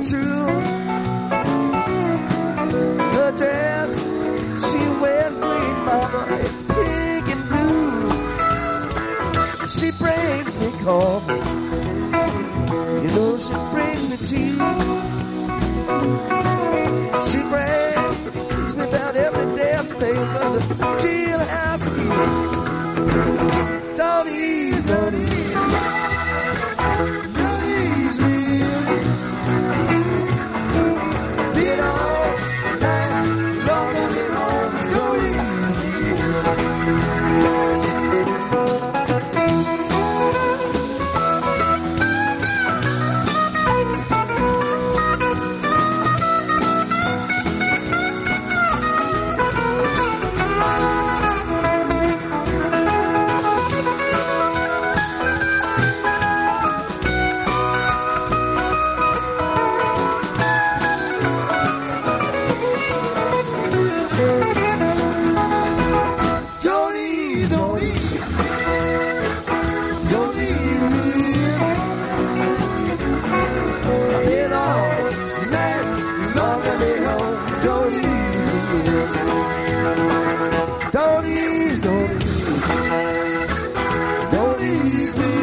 true. Her dress she wears, sweet mama, it's pink and blue. She brings me coffee, you know she brings me tea. She brings me about every damn thing from the jailhouse key. Don't ease, don't ease, don't ease me. Been all night long and been home, don't ease me. Don't ease, don't ease, don't ease me.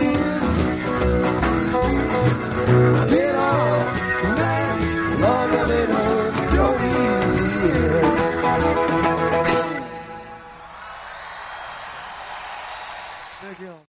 Been all night long, I've been home. Don't ease me. Thank you.